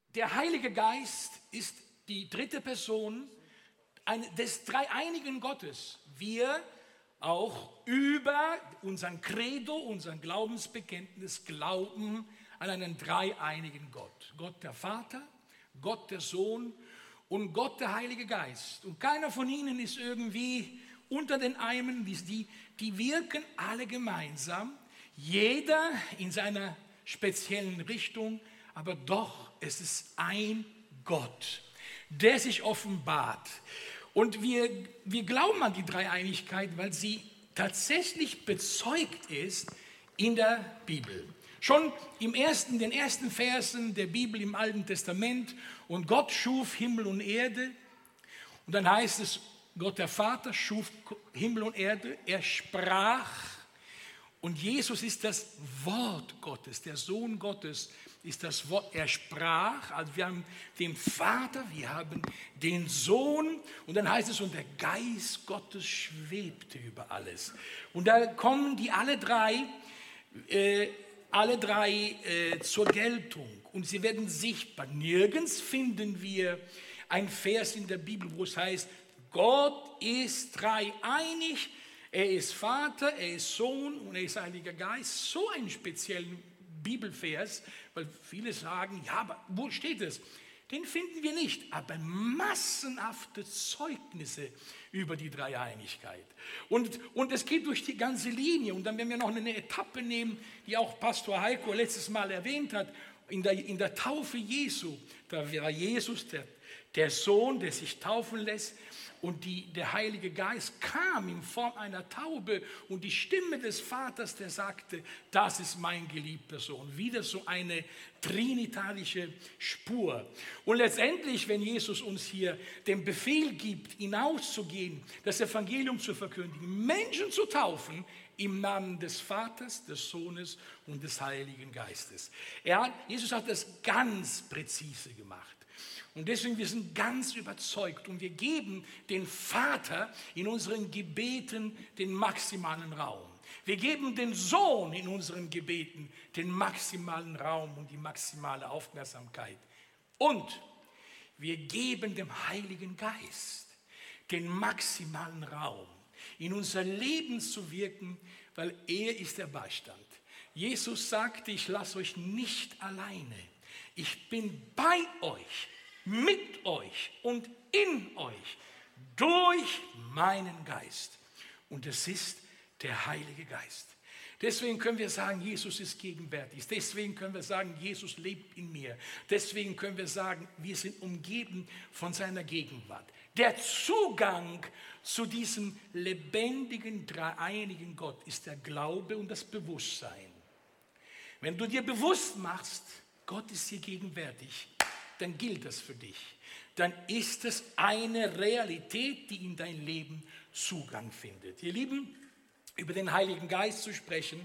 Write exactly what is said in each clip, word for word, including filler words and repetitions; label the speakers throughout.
Speaker 1: Der Heilige Geist ist die dritte Person des dreieinigen Gottes. Wir auch über unseren Credo, unseren Glaubensbekenntnis glauben an einen dreieinigen Gott. Gott der Vater, Gott der Sohn und Gott der Heilige Geist. Und keiner von ihnen ist irgendwie unter den Eimen, die, die wirken alle gemeinsam, jeder in seiner speziellen Richtung, aber doch, es ist ein Gott, der sich offenbart. Und wir, wir glauben an die Dreieinigkeit, weil sie tatsächlich bezeugt ist in der Bibel. Schon im ersten, den ersten Versen der Bibel im Alten Testament: Und Gott schuf Himmel und Erde. Und dann heißt es, Gott der Vater schuf Himmel und Erde, er sprach. Und Jesus ist das Wort Gottes, der Sohn Gottes ist das Wort, er sprach. Also wir haben den Vater, wir haben den Sohn und dann heißt es, und der Geist Gottes schwebte über alles. Und da kommen die alle drei, äh, alle drei äh, zur Geltung und sie werden sichtbar. Nirgends finden wir ein Vers in der Bibel, wo es heißt, Gott ist dreieinig. Er ist Vater, er ist Sohn und er ist Heiliger Geist. So einen speziellen Bibelvers, weil viele sagen, ja, aber wo steht es? Den finden wir nicht, aber massenhafte Zeugnisse über die Dreieinigkeit. Und, und es geht durch die ganze Linie. Und dann, wenn wir noch eine Etappe nehmen, die auch Pastor Heiko letztes Mal erwähnt hat, in der, in der Taufe Jesu, da war Jesus der, der Sohn, der sich taufen lässt. Und die, der Heilige Geist kam in Form einer Taube und die Stimme des Vaters, der sagte, das ist mein geliebter Sohn. Wieder so eine trinitarische Spur. Und letztendlich, wenn Jesus uns hier den Befehl gibt, hinauszugehen, das Evangelium zu verkündigen, Menschen zu taufen, im Namen des Vaters, des Sohnes und des Heiligen Geistes. Er hat, Jesus hat das ganz präzise gemacht. Und deswegen, wir sind ganz überzeugt und wir geben den Vater in unseren Gebeten den maximalen Raum. Wir geben den Sohn in unseren Gebeten den maximalen Raum und die maximale Aufmerksamkeit. Und wir geben dem Heiligen Geist den maximalen Raum, in unser Leben zu wirken, weil er ist der Beistand. Jesus sagte, ich lasse euch nicht alleine. Ich bin bei euch. Mit euch und in euch, durch meinen Geist. Und es ist der Heilige Geist. Deswegen können wir sagen, Jesus ist gegenwärtig. Deswegen können wir sagen, Jesus lebt in mir. Deswegen können wir sagen, wir sind umgeben von seiner Gegenwart. Der Zugang zu diesem lebendigen, dreieinigen Gott ist der Glaube und das Bewusstsein. Wenn du dir bewusst machst, Gott ist hier gegenwärtig, dann gilt das für dich. Dann ist es eine Realität, die in dein Leben Zugang findet. Ihr Lieben, über den Heiligen Geist zu sprechen,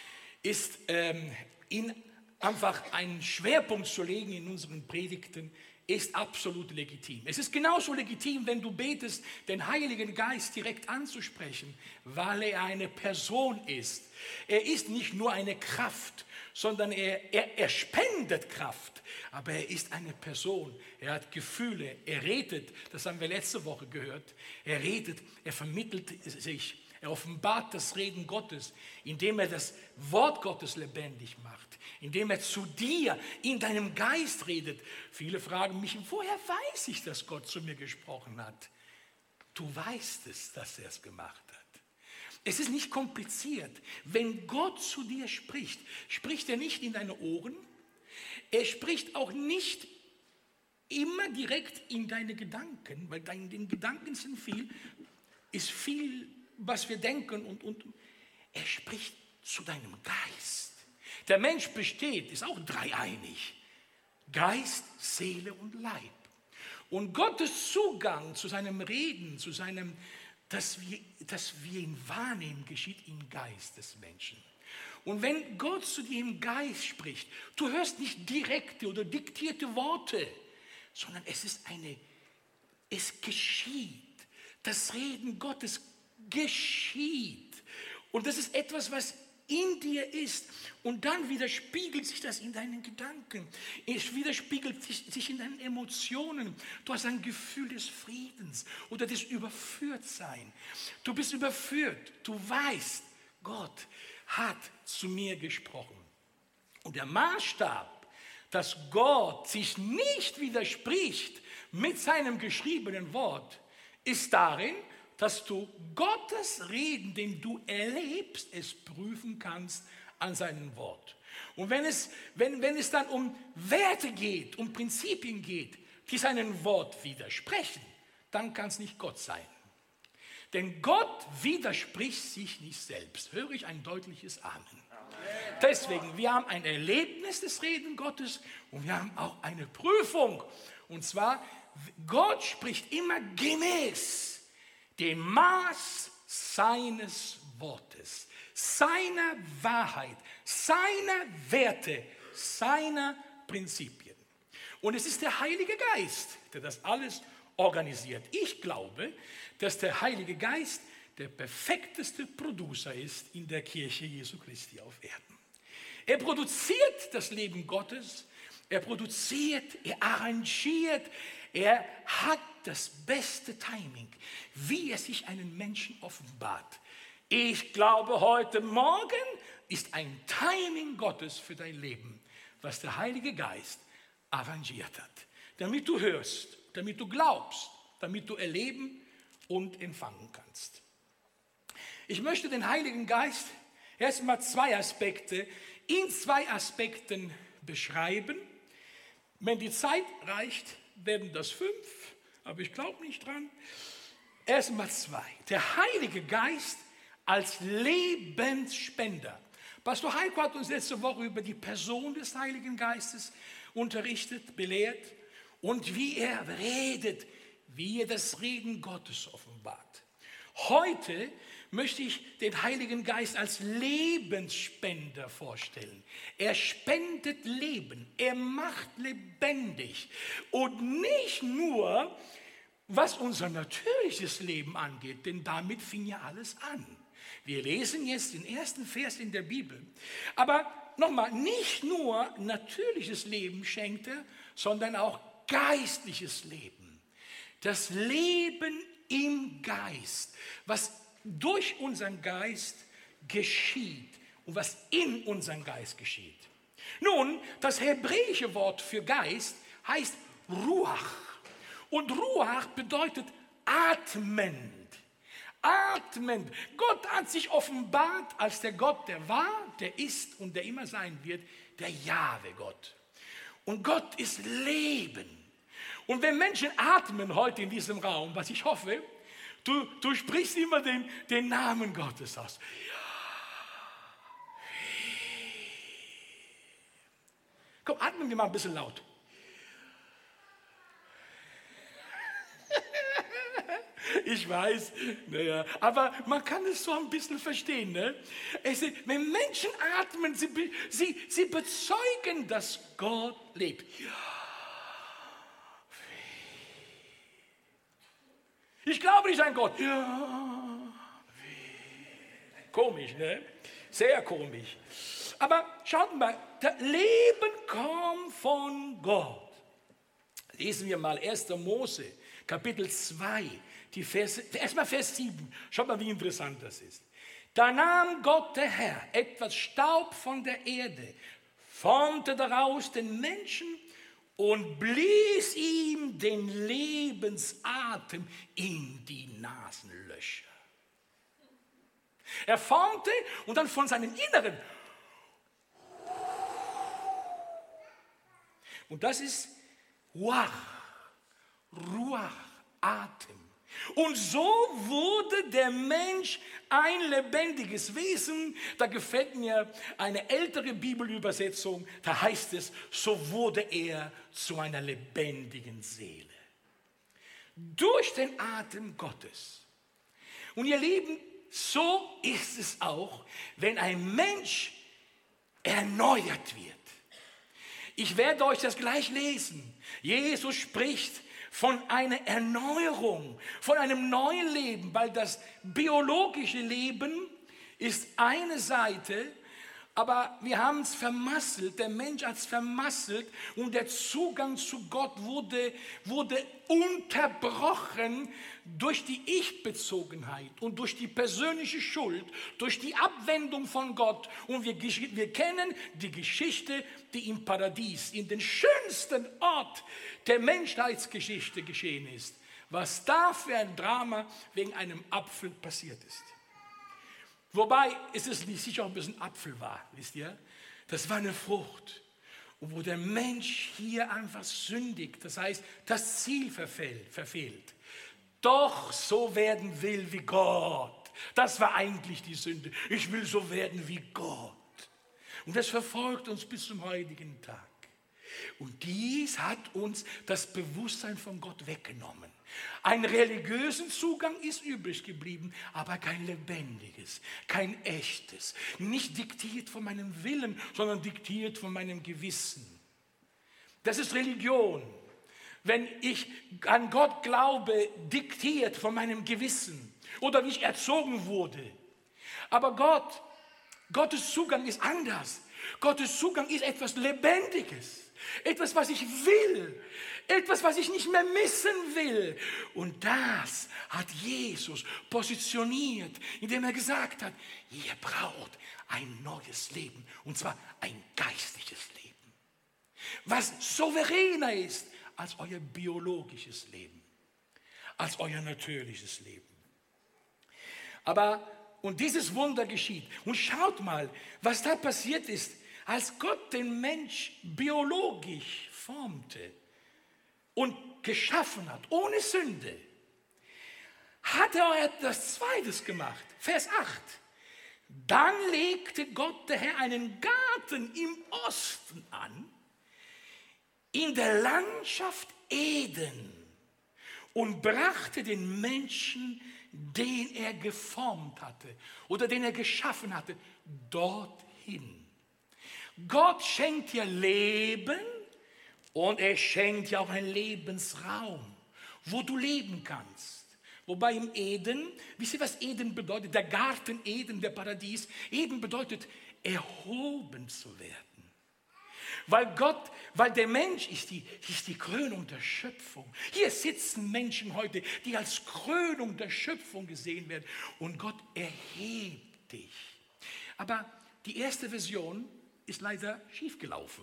Speaker 1: ist ähm, in einfach einen Schwerpunkt zu legen in unseren Predigten, ist absolut legitim. Es ist genauso legitim, wenn du betest, den Heiligen Geist direkt anzusprechen, weil er eine Person ist. Er ist nicht nur eine Kraft, sondern er, er, er spendet Kraft, aber er ist eine Person. Er hat Gefühle, er redet, das haben wir letzte Woche gehört, er redet, er vermittelt sich, er offenbart das Reden Gottes, indem er das Wort Gottes lebendig macht, indem er zu dir in deinem Geist redet. Viele fragen mich, woher weiß ich, dass Gott zu mir gesprochen hat? Du weißt es, dass er es gemacht hat. Es ist nicht kompliziert. Wenn Gott zu dir spricht, spricht er nicht in deine Ohren. Er spricht auch nicht immer direkt in deine Gedanken, weil deine den Gedanken sind viel, ist viel, was wir denken. Und, und er spricht zu deinem Geist. Der Mensch besteht, ist auch dreieinig. Geist, Seele und Leib. Und Gottes Zugang zu seinem Reden, zu seinem Dass wir, dass wir ihn wahrnehmen, geschieht im Geist des Menschen. Und wenn Gott zu dir im Geist spricht, du hörst nicht direkte oder diktierte Worte, sondern es ist eine, es geschieht. Das Reden Gottes geschieht. Und das ist etwas, was in dir ist. Und dann widerspiegelt sich das in deinen Gedanken. Es widerspiegelt sich, sich in deinen Emotionen. Du hast ein Gefühl des Friedens oder des Überführtseins. Du bist überführt. Du weißt, Gott hat zu mir gesprochen. Und der Maßstab, dass Gott sich nicht widerspricht mit seinem geschriebenen Wort, ist darin, dass du Gottes Reden, den du erlebst, es prüfen kannst an seinem Wort. Und wenn es, wenn, wenn es dann um Werte geht, um Prinzipien geht, die seinem Wort widersprechen, dann kann es nicht Gott sein. Denn Gott widerspricht sich nicht selbst. Höre ich ein deutliches Amen. Amen. Deswegen, wir haben ein Erlebnis des Reden Gottes und wir haben auch eine Prüfung. Und zwar, Gott spricht immer gemäß dem Maß seines Wortes, seiner Wahrheit, seiner Werte, seiner Prinzipien. Und es ist der Heilige Geist, der das alles organisiert. Ich glaube, dass der Heilige Geist der perfekteste Producer ist in der Kirche Jesu Christi auf Erden. Er produziert das Leben Gottes, er produziert, er arrangiert, er hat das beste Timing, wie er sich einen Menschen offenbart. Ich glaube, heute Morgen ist ein Timing Gottes für dein Leben, was der Heilige Geist arrangiert hat, damit du hörst, damit du glaubst, damit du erleben und empfangen kannst. Ich möchte den Heiligen Geist erstmal zwei Aspekte, in zwei Aspekten beschreiben. Wenn die Zeit reicht, werden das fünf, aber ich glaube nicht dran. Erstmal zwei. Der Heilige Geist als Lebensspender. Pastor Heiko hat uns letzte Woche über die Person des Heiligen Geistes unterrichtet, belehrt und wie er redet, wie er das Reden Gottes offenbart. Heute möchte ich den Heiligen Geist als Lebensspender vorstellen. Er spendet Leben, er macht lebendig und nicht nur, was unser natürliches Leben angeht, denn damit fing ja alles an. Wir lesen jetzt den ersten Vers in der Bibel. Aber nochmal, nicht nur natürliches Leben schenkt er, sondern auch geistliches Leben. Das Leben im Geist, was durch unseren Geist geschieht und was in unserem Geist geschieht. Nun, das hebräische Wort für Geist heißt Ruach. Und Ruach bedeutet atmend. Atmend. Gott hat sich offenbart als der Gott, der war, der ist und der immer sein wird, der Jahwe-Gott. Und Gott ist Leben. Und wenn Menschen atmen heute in diesem Raum, was ich hoffe, du, du sprichst immer den, den Namen Gottes aus. Komm, atmen wir mal ein bisschen laut. Ich weiß, naja, aber man kann es so ein bisschen verstehen. Ne? Es, wenn Menschen atmen, sie, sie, sie bezeugen, dass Gott lebt. Ich glaube nicht an Gott. Ja. Komisch, ne? Sehr komisch. Aber schaut mal, das Leben kommt von Gott. Lesen wir mal erster Mose, Kapitel zwei, die Verse, erstmal Vers sieben. Schaut mal, wie interessant das ist. Da nahm Gott, der Herr, etwas Staub von der Erde, formte daraus den Menschen und blies ihm den Lebensatem in die Nasenlöcher. Er formte und dann von seinem Inneren. Und das ist Ruach, Ruach, Atem. Und so wurde der Mensch ein lebendiges Wesen. Da gefällt mir eine ältere Bibelübersetzung. Da heißt es, so wurde er zu einer lebendigen Seele. Durch den Atem Gottes. Und ihr Lieben, so ist es auch, wenn ein Mensch erneuert wird. Ich werde euch das gleich lesen. Jesus spricht von einer Erneuerung, von einem neuen Leben, weil das biologische Leben ist eine Seite, aber wir haben es vermasselt, der Mensch hat es vermasselt und der Zugang zu Gott wurde, wurde unterbrochen durch die Ich-Bezogenheit und durch die persönliche Schuld, durch die Abwendung von Gott. Und wir, wir kennen die Geschichte, die im Paradies, in den schönsten Ort der Menschheitsgeschichte geschehen ist. Was da für ein Drama wegen einem Apfel passiert ist. Wobei, ist es nicht sicher, ob es ein Apfel war, wisst ihr? Das war eine Frucht. Und wo der Mensch hier einfach sündigt, das heißt, das Ziel verfehlt, verfehlt. Doch so werden will wie Gott. Das war eigentlich die Sünde. Ich will so werden wie Gott. Und das verfolgt uns bis zum heutigen Tag. Und dies hat uns das Bewusstsein von Gott weggenommen. Ein religiösen Zugang ist übrig geblieben, aber kein lebendiges, kein echtes. Nicht diktiert von meinem Willen, sondern diktiert von meinem Gewissen. Das ist Religion. Wenn ich an Gott glaube, diktiert von meinem Gewissen oder wie ich erzogen wurde. Aber Gott, Gottes Zugang ist anders. Gottes Zugang ist etwas Lebendiges. Etwas, was ich will. Etwas, was ich nicht mehr missen will. Und das hat Jesus positioniert, indem er gesagt hat, ihr braucht ein neues Leben. Und zwar ein geistliches Leben. Was souveräner ist als euer biologisches Leben. Als euer natürliches Leben. Aber, und dieses Wunder geschieht. Und schaut mal, was da passiert ist, als Gott den Mensch biologisch formte und geschaffen hat, ohne Sünde, hat er etwas Zweites gemacht. Vers acht. Dann legte Gott der Herr einen Garten im Osten an, in der Landschaft Eden, und brachte den Menschen, den er geformt hatte oder den er geschaffen hatte, dorthin. Gott schenkt dir Leben und er schenkt dir auch einen Lebensraum, wo du leben kannst. Wobei im Eden, wisst ihr, was Eden bedeutet? Der Garten Eden, der Paradies. Eden bedeutet, erhoben zu werden. Weil Gott, weil der Mensch ist die, ist die Krönung der Schöpfung. Hier sitzen Menschen heute, die als Krönung der Schöpfung gesehen werden. Und Gott erhebt dich. Aber die erste Version ist leider schiefgelaufen.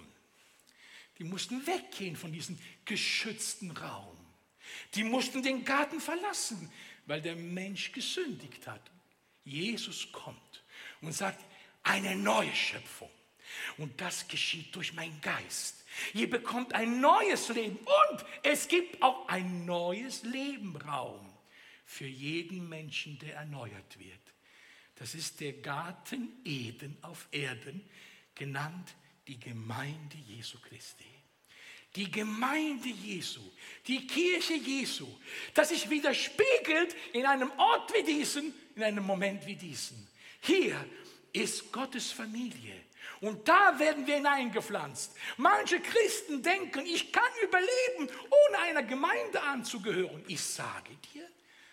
Speaker 1: Die mussten weggehen von diesem geschützten Raum. Die mussten den Garten verlassen, weil der Mensch gesündigt hat. Jesus kommt und sagt, eine neue Schöpfung. Und das geschieht durch meinen Geist. Ihr bekommt ein neues Leben und es gibt auch ein neues Lebenraum für jeden Menschen, der erneuert wird. Das ist der Garten Eden auf Erden, genannt die Gemeinde Jesu Christi. Die Gemeinde Jesu, die Kirche Jesu, das sich widerspiegelt in einem Ort wie diesen, in einem Moment wie diesen. Hier ist Gottes Familie und da werden wir hineingepflanzt. Manche Christen denken, ich kann überleben, ohne einer Gemeinde anzugehören. Ich sage dir,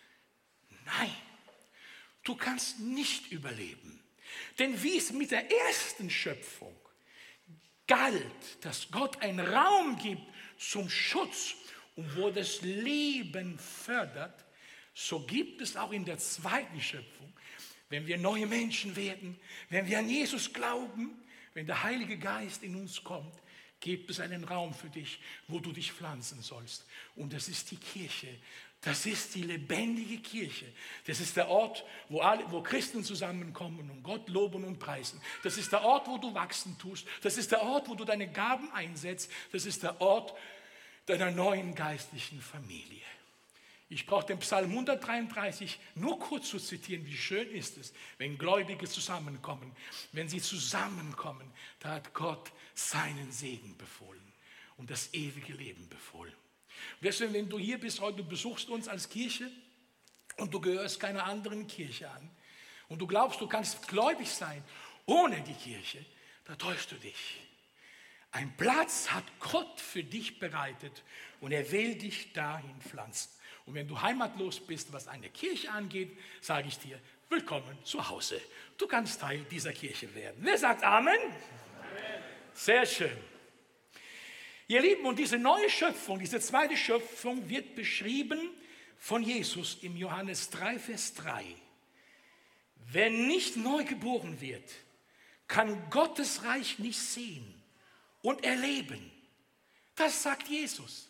Speaker 1: nein, du kannst nicht überleben. Denn wie es mit der ersten Schöpfung galt, dass Gott einen Raum gibt zum Schutz und wo das Leben fördert, so gibt es auch in der zweiten Schöpfung, wenn wir neue Menschen werden, wenn wir an Jesus glauben, wenn der Heilige Geist in uns kommt, gibt es einen Raum für dich, wo du dich pflanzen sollst. Und das ist die Kirche. Das ist die lebendige Kirche. Das ist der Ort, wo, alle, wo Christen zusammenkommen und Gott loben und preisen. Das ist der Ort, wo du wachsen tust. Das ist der Ort, wo du deine Gaben einsetzt. Das ist der Ort deiner neuen geistlichen Familie. Ich brauche den Psalm hundertdreiunddreißig nur kurz zu zitieren. Wie schön ist es, wenn Gläubige zusammenkommen. Wenn sie zusammenkommen, da hat Gott seinen Segen befohlen und das ewige Leben befohlen. Deswegen, wenn du hier bist heute, du besuchst uns als Kirche und du gehörst keiner anderen Kirche an und du glaubst, du kannst gläubig sein ohne die Kirche, da täuschst du dich. Ein Platz hat Gott für dich bereitet und er will dich dahin pflanzen. Und wenn du heimatlos bist, was eine Kirche angeht, sage ich dir, willkommen zu Hause. Du kannst Teil dieser Kirche werden. Wer sagt Amen? Amen. Sehr schön. Ihr Lieben, und diese neue Schöpfung, diese zweite Schöpfung wird beschrieben von Jesus im Johannes drei, Vers drei. Wer nicht neu geboren wird, kann Gottes Reich nicht sehen und erleben. Das sagt Jesus.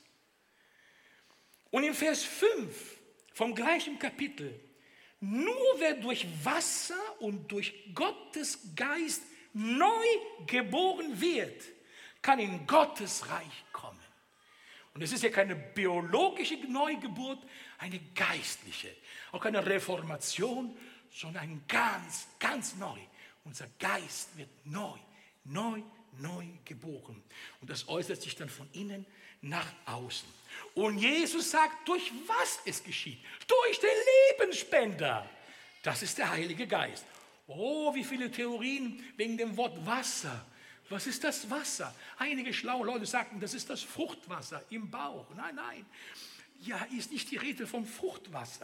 Speaker 1: Und in Vers fünf vom gleichen Kapitel, nur wer durch Wasser und durch Gottes Geist neu geboren wird, kann in Gottes Reich kommen. Und es ist ja keine biologische Neugeburt, eine geistliche, auch keine Reformation, sondern ein ganz, ganz neu. Unser Geist wird neu, neu, neu geboren. Und das äußert sich dann von innen nach außen. Und Jesus sagt, durch was es geschieht? Durch den Lebensspender. Das ist der Heilige Geist. Oh, wie viele Theorien wegen dem Wort Wasser. Was ist das Wasser? Einige schlaue Leute sagten, das ist das Fruchtwasser im Bauch. Nein, nein. Ja, ist nicht die Rede vom Fruchtwasser.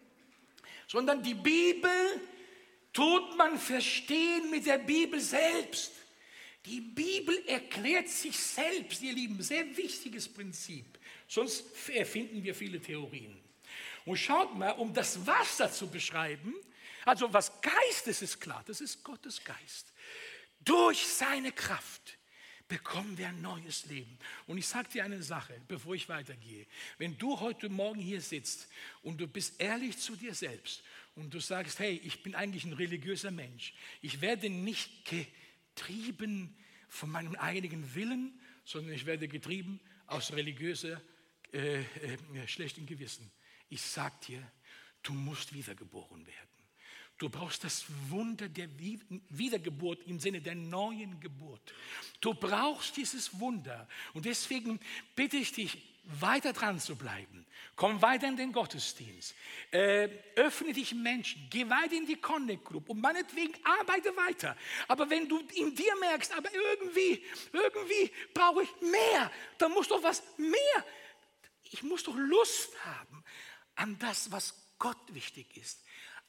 Speaker 1: Sondern die Bibel tut man verstehen mit der Bibel selbst. Die Bibel erklärt sich selbst, ihr Lieben, sehr wichtiges Prinzip. Sonst erfinden wir viele Theorien. Und schaut mal, um das Wasser zu beschreiben, also was Geistes ist klar, das ist Gottes Geist. Durch seine Kraft bekommen wir ein neues Leben. Und ich sage dir eine Sache, bevor ich weitergehe. Wenn du heute Morgen hier sitzt und du bist ehrlich zu dir selbst und du sagst, hey, ich bin eigentlich ein religiöser Mensch. Ich werde nicht getrieben von meinem eigenen Willen, sondern ich werde getrieben aus religiöser, äh, äh, schlechtem Gewissen. Ich sage dir, du musst wiedergeboren werden. Du brauchst das Wunder der Wiedergeburt im Sinne der neuen Geburt. Du brauchst dieses Wunder. Und deswegen bitte ich dich, weiter dran zu bleiben. Komm weiter in den Gottesdienst. Äh, öffne dich Menschen. Geh weiter in die Connect Group. Und meinetwegen arbeite weiter. Aber wenn du in dir merkst, aber irgendwie, irgendwie brauche ich mehr, dann muss doch was mehr. Ich muss doch Lust haben an das, was Gott wichtig ist.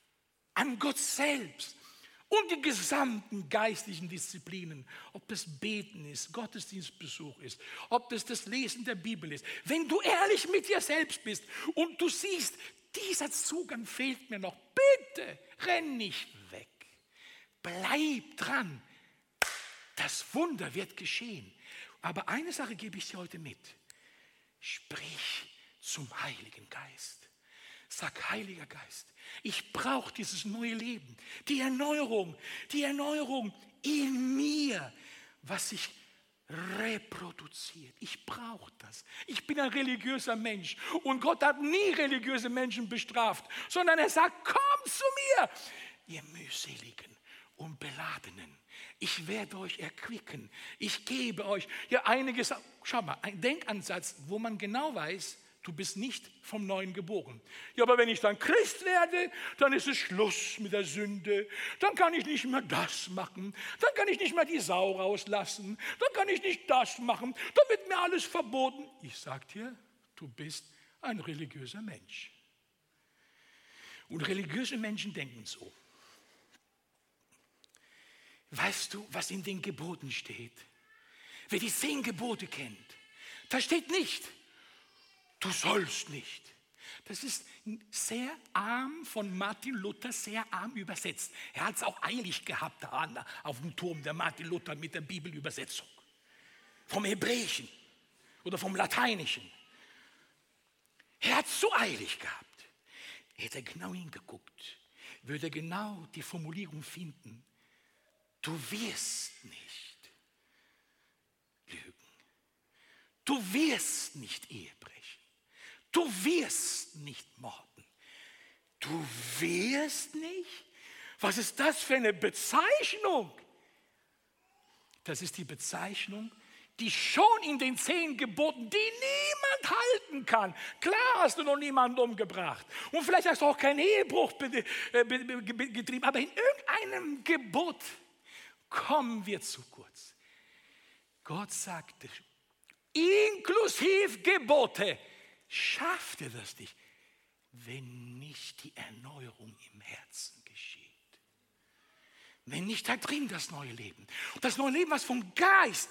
Speaker 1: An Gott selbst und die gesamten geistlichen Disziplinen, ob das Beten ist, Gottesdienstbesuch ist, ob das das Lesen der Bibel ist. Wenn du ehrlich mit dir selbst bist und du siehst, dieser Zugang fehlt mir noch, bitte renn nicht weg. Bleib dran. Das Wunder wird geschehen. Aber eine Sache gebe ich dir heute mit. Sprich zum Heiligen Geist. Sag, Heiliger Geist, ich brauche dieses neue Leben, die Erneuerung, die Erneuerung in mir, was sich reproduziert. Ich brauche das. Ich bin ein religiöser Mensch und Gott hat nie religiöse Menschen bestraft, sondern er sagt, komm zu mir, ihr mühseligen und Beladenen. Ich werde euch erquicken. Ich gebe euch, ja einiges, schau mal, ein Denkansatz, wo man genau weiß, du bist nicht vom Neuen geboren. Ja, aber wenn ich dann Christ werde, dann ist es Schluss mit der Sünde. Dann kann ich nicht mehr das machen. Dann kann ich nicht mehr die Sau rauslassen. Dann kann ich nicht das machen. Dann wird mir alles verboten. Ich sage dir, du bist ein religiöser Mensch. Und religiöse Menschen denken so. Weißt du, was in den Geboten steht? Wer die zehn Gebote kennt, da steht nicht, du sollst nicht. Das ist sehr arm von Martin Luther, sehr arm übersetzt. Er hat es auch eilig gehabt da auf dem Turm der Martin Luther mit der Bibelübersetzung. Vom Hebräischen oder vom Lateinischen. Er hat es so eilig gehabt. Hätte er genau hingeguckt, würde er genau die Formulierung finden. Du wirst nicht lügen. Du wirst nicht Ehe brechen. Du wirst nicht morden. Du wirst nicht? Was ist das für eine Bezeichnung? Das ist die Bezeichnung, die schon in den zehn Geboten, die niemand halten kann. Klar hast du noch niemanden umgebracht. Und vielleicht hast du auch keinen Ehebruch getrieben. Aber in irgendeinem Gebot kommen wir zu kurz. Gott sagte, inklusive Gebote, schafft ihr das nicht, wenn nicht die Erneuerung im Herzen geschieht. Wenn nicht da drin das neue Leben, das neue Leben, was vom Geist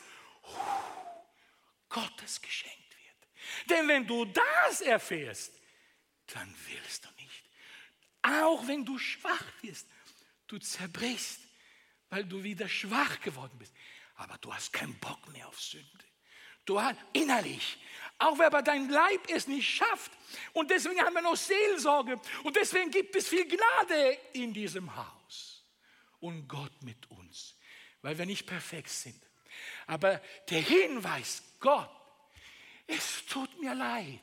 Speaker 1: Gottes geschenkt wird. Denn wenn du das erfährst, dann willst du nicht. Auch wenn du schwach wirst, du zerbrichst, weil du wieder schwach geworden bist. Aber du hast keinen Bock mehr auf Sünde. Du hast innerlich, auch wenn aber dein Leib es nicht schafft. Und deswegen haben wir noch Seelsorge. Und deswegen gibt es viel Gnade in diesem Haus. Und Gott mit uns, weil wir nicht perfekt sind. Aber der Hinweis, Gott, es tut mir leid,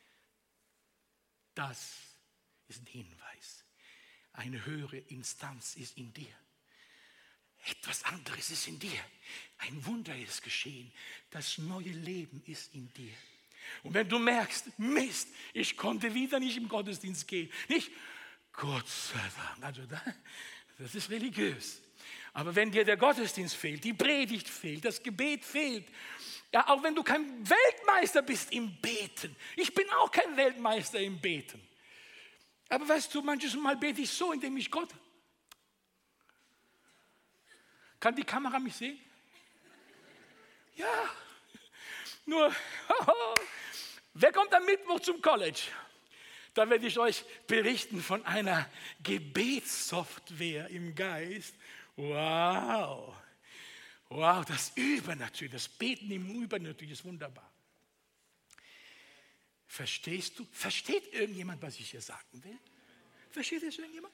Speaker 1: das ist ein Hinweis. Eine höhere Instanz ist in dir. Etwas anderes ist in dir. Ein Wunder ist geschehen. Das neue Leben ist in dir. Und wenn du merkst, Mist, ich konnte wieder nicht im Gottesdienst gehen. Nicht, Gott sei Dank, also das ist religiös. Aber wenn dir der Gottesdienst fehlt, die Predigt fehlt, das Gebet fehlt, ja, auch wenn du kein Weltmeister bist im Beten. Ich bin auch kein Weltmeister im Beten. Aber weißt du, manches Mal bete ich so, indem ich Gott... Kann die Kamera mich sehen? Ja. Nur, wer kommt am Mittwoch zum College? Da werde ich euch berichten von einer Gebetssoftware im Geist. Wow. Wow, das Übernatürliche, das Beten im Übernatürlichen ist wunderbar. Verstehst du? Versteht irgendjemand, was ich hier sagen will? Versteht das irgendjemand?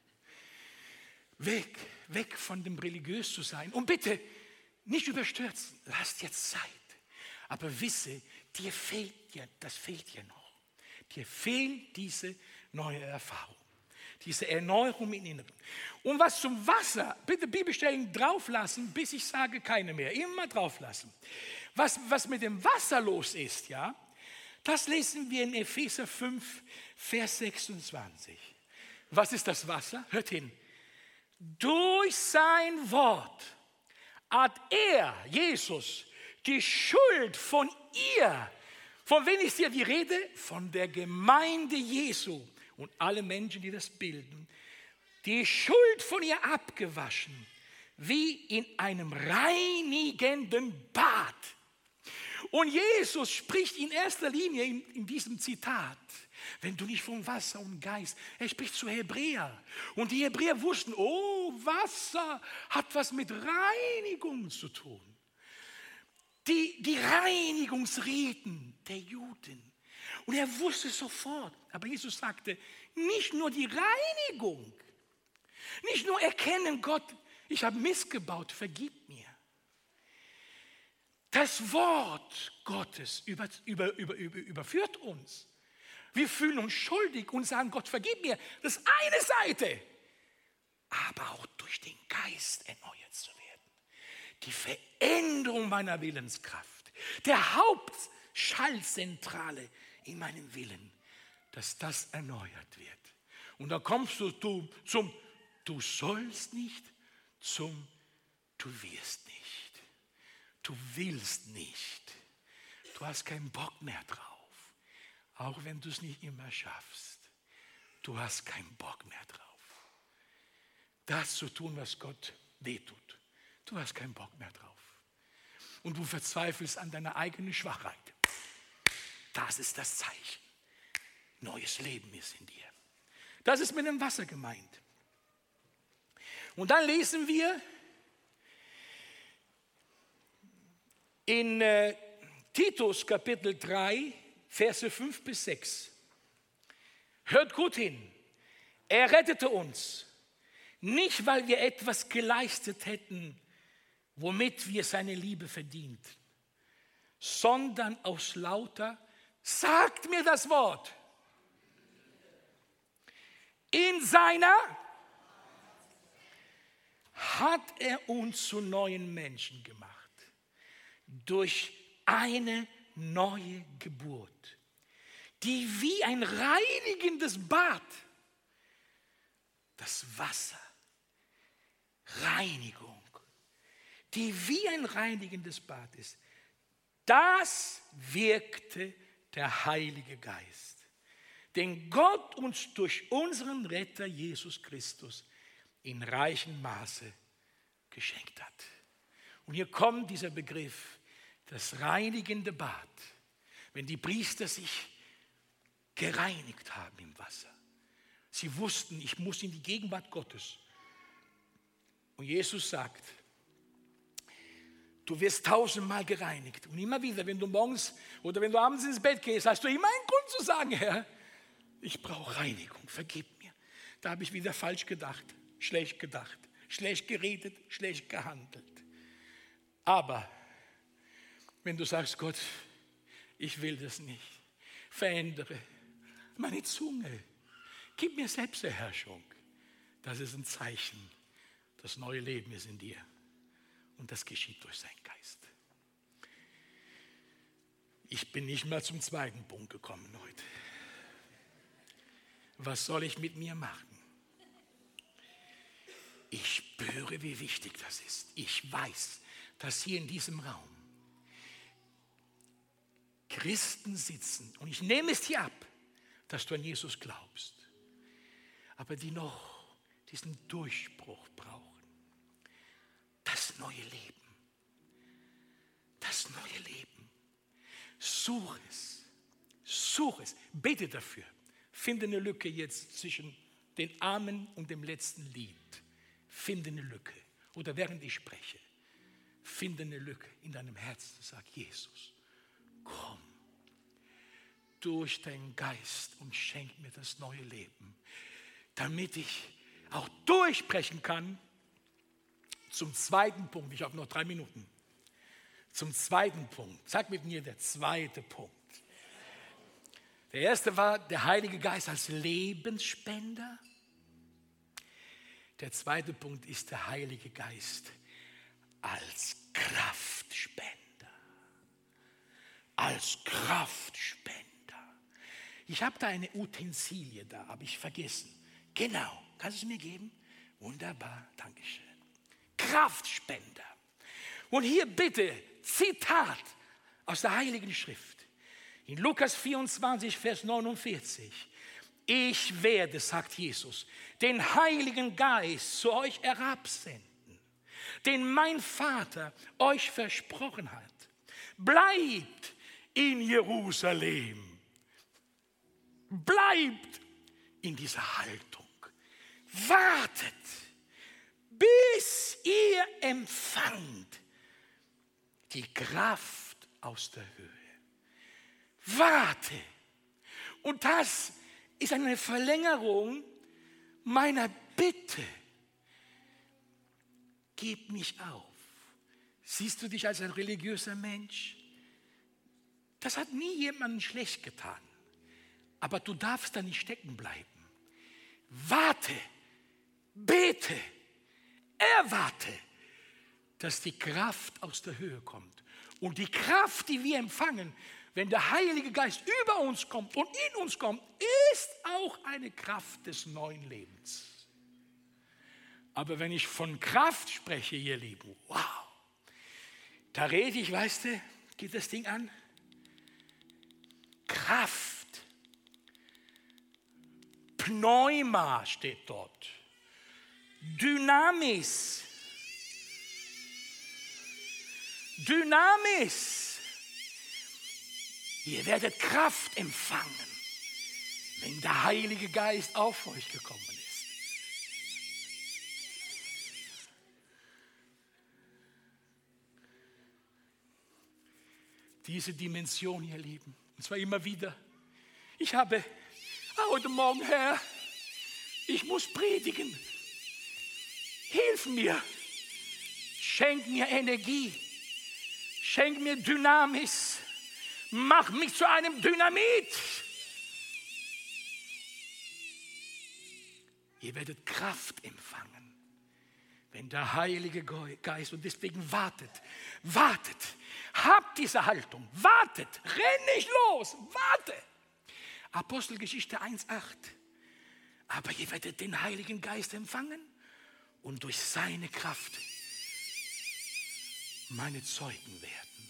Speaker 1: Weg, weg von dem religiös zu sein. Und bitte, nicht überstürzen, lass dir Zeit. Aber wisse, dir fehlt ja, das fehlt dir noch. Dir fehlt diese neue Erfahrung, diese Erneuerung im Inneren. Und was zum Wasser, bitte Bibelstellen drauflassen, bis ich sage keine mehr. Immer drauflassen. Was, was mit dem Wasser los ist, ja, das lesen wir in Epheser fünf, Vers sechsundzwanzig. Was ist das Wasser? Hört hin. Durch sein Wort hat er, Jesus, die Schuld von ihr, von wem ist hier die Rede? Von der Gemeinde Jesu und alle Menschen, die das bilden, die Schuld von ihr abgewaschen, wie in einem reinigenden Bad. Und Jesus spricht in erster Linie in, in diesem Zitat, wenn du nicht vom Wasser und Geist, er spricht zu Hebräer. Und die Hebräer wussten, oh, Wasser hat was mit Reinigung zu tun. Die, die Reinigungsriten der Juden. Und er wusste sofort, aber Jesus sagte, nicht nur die Reinigung, nicht nur erkennen, Gott, ich habe missgebaut, vergib mir. Das Wort Gottes über, über, über, über, überführt uns. Wir fühlen uns schuldig und sagen, Gott, vergib mir. Das ist eine Seite. Aber auch durch den Geist erneuert zu werden. Die Veränderung meiner Willenskraft. Der Hauptschaltzentrale in meinem Willen. Dass das erneuert wird. Und da kommst du, du zum, du sollst nicht, zum, du wirst nicht. Du willst nicht. Du hast keinen Bock mehr drauf. Auch wenn du es nicht immer schaffst. Du hast keinen Bock mehr drauf. Das zu tun, was Gott wehtut. Du hast keinen Bock mehr drauf. Und du verzweifelst an deiner eigenen Schwachheit. Das ist das Zeichen. Neues Leben ist in dir. Das ist mit dem Wasser gemeint. Und dann lesen wir in äh, Titus Kapitel drei, Verse fünf bis sechs. Hört gut hin. Er rettete uns, nicht weil wir etwas geleistet hätten, womit wir seine Liebe verdient, sondern aus lauter, sagt mir das Wort, in seiner hat er uns zu neuen Menschen gemacht. Durch eine neue Geburt, die wie ein reinigendes Bad, das Wasser, Reinigung, die wie ein reinigendes Bad ist. Das wirkte der Heilige Geist, den Gott uns durch unseren Retter Jesus Christus in reichem Maße geschenkt hat. Und hier kommt dieser Begriff, das reinigende Bad, wenn die Priester sich gereinigt haben im Wasser. Sie wussten, ich muss in die Gegenwart Gottes. Und Jesus sagt, du wirst tausendmal gereinigt. Und immer wieder, wenn du morgens oder wenn du abends ins Bett gehst, hast du immer einen Grund zu sagen, Herr, ich brauche Reinigung, vergib mir. Da habe ich wieder falsch gedacht, schlecht gedacht, schlecht geredet, schlecht gehandelt. Aber wenn du sagst, Gott, ich will das nicht, verändere meine Zunge, gib mir Selbstbeherrschung, das ist ein Zeichen, das neue Leben ist in dir. Und das geschieht durch seinen Geist. Ich bin nicht mal zum zweiten Punkt gekommen heute. Was soll ich mit mir machen? Ich spüre, wie wichtig das ist. Ich weiß, dass hier in diesem Raum Christen sitzen, und ich nehme es dir ab, dass du an Jesus glaubst, aber die noch diesen Durchbruch brauchen. Das neue Leben. Das neue Leben. Such es. Such es. Bete dafür. Finde eine Lücke jetzt zwischen den Amen und dem letzten Lied. Finde eine Lücke. Oder während ich spreche, finde eine Lücke in deinem Herzen. Sag, Jesus, komm durch deinen Geist und schenk mir das neue Leben, damit ich auch durchbrechen kann. Zum zweiten Punkt, ich habe noch drei Minuten. Zum zweiten Punkt, sag mit mir der zweite Punkt. Der erste war der Heilige Geist als Lebensspender. Der zweite Punkt ist der Heilige Geist als Kraftspender. Als Kraftspender. Ich habe da eine Utensilie da, habe ich vergessen. Genau, kannst du es mir geben? Wunderbar, Dankeschön. Kraftspender. Und hier bitte Zitat aus der Heiligen Schrift. In Lukas vierundzwanzig, Vers neunundvierzig. Ich werde, sagt Jesus, den Heiligen Geist zu euch herabsenden, den mein Vater euch versprochen hat. Bleibt in Jerusalem. Bleibt in dieser Haltung. Wartet, bis ihr empfangt die Kraft aus der Höhe. Warte. Und das ist eine Verlängerung meiner Bitte. Gib nicht auf. Siehst du dich als ein religiöser Mensch? Das hat nie jemandem schlecht getan. Aber du darfst da nicht stecken bleiben. Warte, bete, erwarte, dass die Kraft aus der Höhe kommt. Und die Kraft, die wir empfangen, wenn der Heilige Geist über uns kommt und in uns kommt, ist auch eine Kraft des neuen Lebens. Aber wenn ich von Kraft spreche, ihr Lieben, wow, da rede ich, weißt du, geht das Ding an? Kraft. Pneuma steht dort. Dynamis. Dynamis. Ihr werdet Kraft empfangen, wenn der Heilige Geist auf euch gekommen ist. Diese Dimension, ihr Lieben, und zwar immer wieder. Ich habe heute Morgen, Herr, ich muss predigen. Hilf mir. Schenk mir Energie. Schenk mir Dynamis. Mach mich zu einem Dynamit. Ihr werdet Kraft empfangen, wenn der Heilige Geist, und deswegen wartet, wartet, habt diese Haltung, wartet, renn nicht los, wartet. Apostelgeschichte eins acht. Aber ihr werdet den Heiligen Geist empfangen und durch seine Kraft meine Zeugen werden.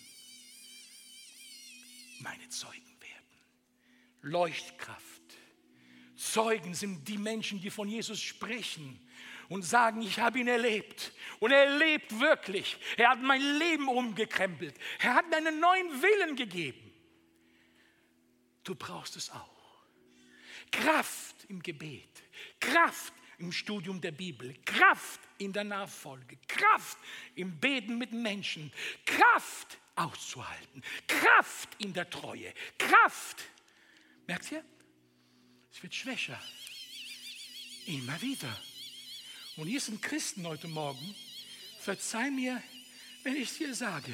Speaker 1: Meine Zeugen werden. Leuchtkraft. Zeugen sind die Menschen, die von Jesus sprechen und sagen, ich habe ihn erlebt. Und er lebt wirklich. Er hat mein Leben umgekrempelt. Er hat mir einen neuen Willen gegeben. Du brauchst es auch. Kraft im Gebet. Kraft im Studium der Bibel. Kraft in der Nachfolge. Kraft im Beten mit Menschen. Kraft auszuhalten. Kraft in der Treue. Kraft. Merkt ihr? Es wird schwächer. Immer wieder. Und hier sind Christen heute Morgen. Verzeih mir, wenn ich es dir sage.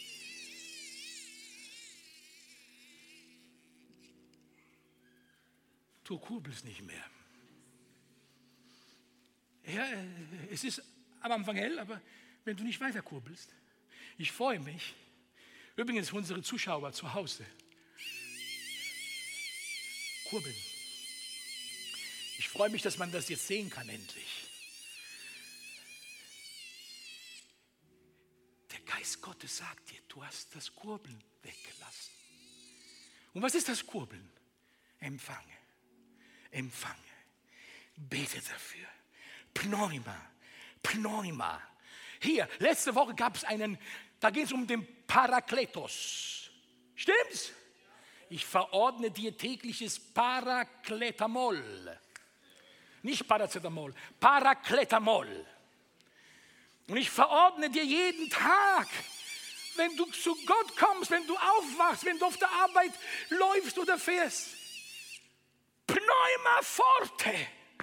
Speaker 1: Du kurbelst nicht mehr. Ja, es ist am Anfang hell, aber wenn du nicht weiter kurbelst. Ich freue mich. Übrigens für unsere Zuschauer zu Hause. Kurbeln. Ich freue mich, dass man das jetzt sehen kann, endlich. Der Geist Gottes sagt dir, du hast das Kurbeln weggelassen. Und was ist das Kurbeln? Empfange. Empfange. Bete dafür. Pneuma. Pneuma. Hier, letzte Woche gab es einen, da ging es um den Parakletos. Stimmt's? Ich verordne dir tägliches Parakletamol. Nicht Paracetamol, Parakletamol. Und ich verordne dir jeden Tag, wenn du zu Gott kommst, wenn du aufwachst, wenn du auf der Arbeit läufst oder fährst, Pneuma forte.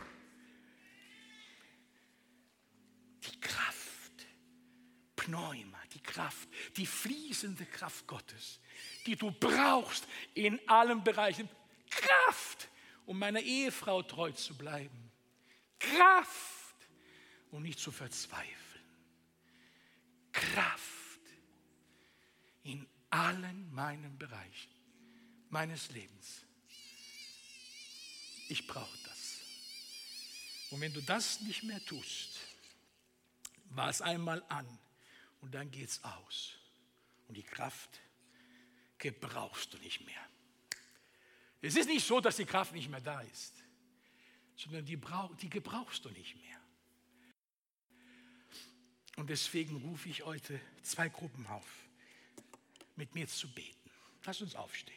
Speaker 1: Die Kraft, Pneuma, die Kraft, die fließende Kraft Gottes, die du brauchst in allen Bereichen. Kraft, um meiner Ehefrau treu zu bleiben. Kraft, um nicht zu verzweifeln. Kraft in allen meinen Bereichen meines Lebens. Ich brauche das. Und wenn du das nicht mehr tust, war es einmal an und dann geht's aus. Und die Kraft gebrauchst du nicht mehr. Es ist nicht so, dass die Kraft nicht mehr da ist, sondern die, brauch, die gebrauchst du nicht mehr. Und deswegen rufe ich heute zwei Gruppen auf, mit mir zu beten. Lass uns aufstehen.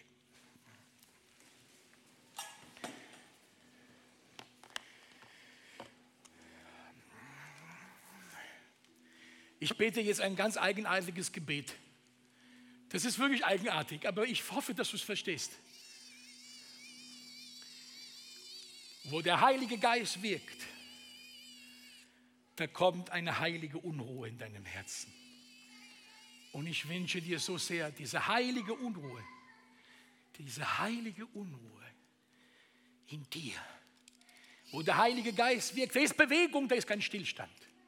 Speaker 1: Ich bete jetzt ein ganz eigenartiges Gebet. Das ist wirklich eigenartig, aber ich hoffe, dass du es verstehst. Wo der Heilige Geist wirkt, da kommt eine heilige Unruhe in deinem Herzen. Und ich wünsche dir so sehr diese heilige Unruhe, diese heilige Unruhe in dir. Wo der Heilige Geist wirkt, da ist Bewegung, da ist kein Stillstand.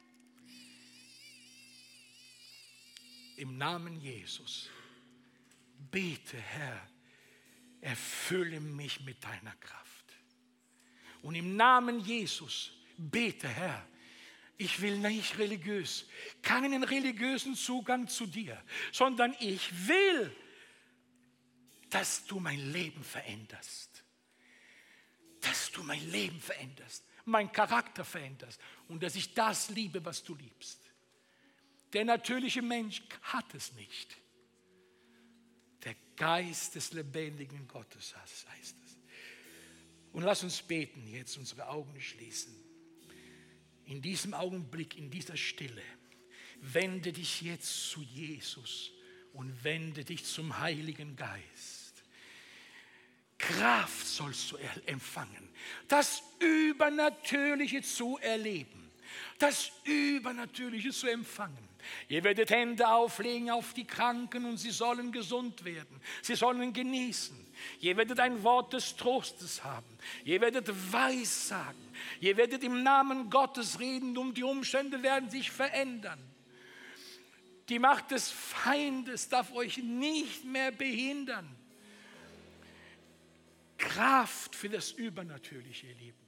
Speaker 1: Im Namen Jesus, bete, Herr, erfülle mich mit deiner Kraft. Und im Namen Jesus, bete, Herr, ich will nicht religiös, keinen religiösen Zugang zu dir, sondern ich will, dass du mein Leben veränderst. Dass du mein Leben veränderst, meinen Charakter veränderst und dass ich das liebe, was du liebst. Der natürliche Mensch hat es nicht. Der Geist des lebendigen Gottes heißt es. Und lass uns beten, jetzt unsere Augen schließen. In diesem Augenblick, in dieser Stille, wende dich jetzt zu Jesus und wende dich zum Heiligen Geist. Kraft sollst du empfangen, das Übernatürliche zu erleben, das Übernatürliche zu empfangen. Ihr werdet Hände auflegen auf die Kranken und sie sollen gesund werden. Sie sollen genießen. Ihr werdet ein Wort des Trostes haben. Ihr werdet Weissagen. Ihr werdet im Namen Gottes reden und die Umstände werden sich verändern. Die Macht des Feindes darf euch nicht mehr behindern. Kraft für das Übernatürliche, ihr Lieben.